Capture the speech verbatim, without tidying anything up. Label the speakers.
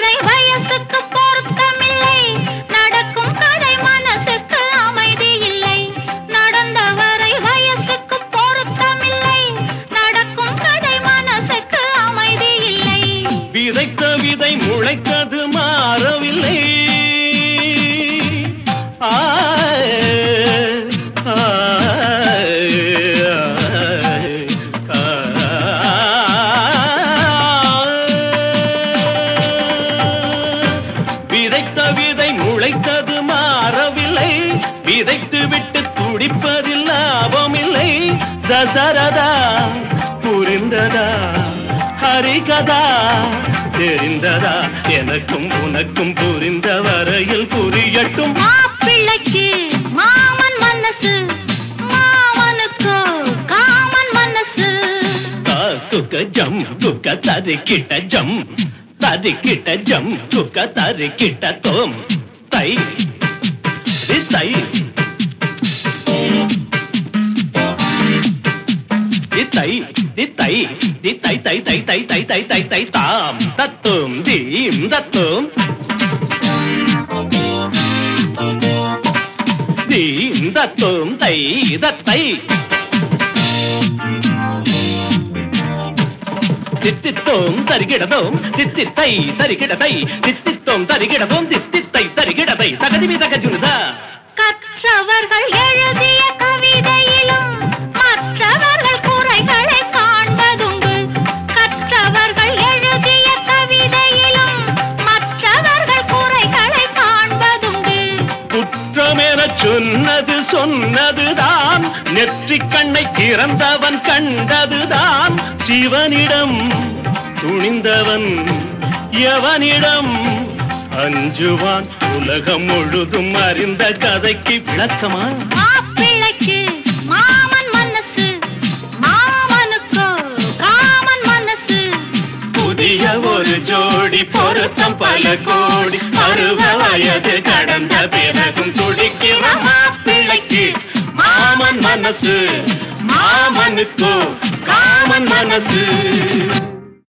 Speaker 1: வரை வயசுக்கு பொருத்தமில்லை, நடக்கும் கதை மனசுக்கு அமைதி இல்லை. நடந்த வரை வயசுக்கு பொருத்தமில்லை, நடக்கும் கதை மனசுக்கு அமைதி இல்லை.
Speaker 2: விதைத்த விதை முளைத்தது மாறவில்லை. விதைத்த விதை முளைத்தது மாறவில்லை, விதைத்து விட்டு துடிப்பதில் லாபமில்லை. தசரதா புரிந்ததா, ஹரிகதா தெரிந்ததா, எனக்கும் உனக்கும் புரிந்த வரையில் புரியட்டும்.
Speaker 1: மாப்பிள்ளைக்கு மாமன் மனசு, மாமனுக்கு காமன் மனசு.
Speaker 2: குக்க ஜம் குக்க தரிக்கிட்ட ஜம், தரிக்கிட்ட ஜம் குக்க தரிக்கிட்ட தோம் தை தை தை தை தை தை தை தை தை தை தை தை தை தாம் தத்தும் தீம் தத்தும் தீம் தத்தும் தை தத்தை தித்தித்தோம் தரிகிடதோம் தித்தித்தை தரிகிடதை தித்தித்தோம் தரிகிடதோம் தித்தித்தை தரிகிடதை தகதிவி தகஜுனுதா.
Speaker 1: கற்றவர்கள் எழுதிய கவிதையிலும் மற்றவர்கள் குறைகளை காண்பதுண்டு. கற்றவர்கள் எழுதிய கவிதையிலும் மற்றவர்கள் குறைகளை காண்பதுண்டு.
Speaker 2: குற்றமென சொன்னது சொன்னதுதான், நெற்றிக் கண்ணை திறந்தவன் கண்டதுதான். சிவனிடம் துணிந்தவன் எவனிடம் அஞ்சுவான்? உலகம் முழுதும் அறிந்த கதைக்கு விளக்கமா?
Speaker 1: மாப்பிள்ளைக்கு மாமன் மனசு, மாமனுக்கு காமன் மனசு.
Speaker 2: புதிய ஒரு ஜோடி பொருத்தம் பல கோடி, பருவ வயது கடந்த பிறகும் துடிக்கிற மாப்பிள்ளைக்கு மாமன் மனசு, மாமனுக்கு காமன் மனசு.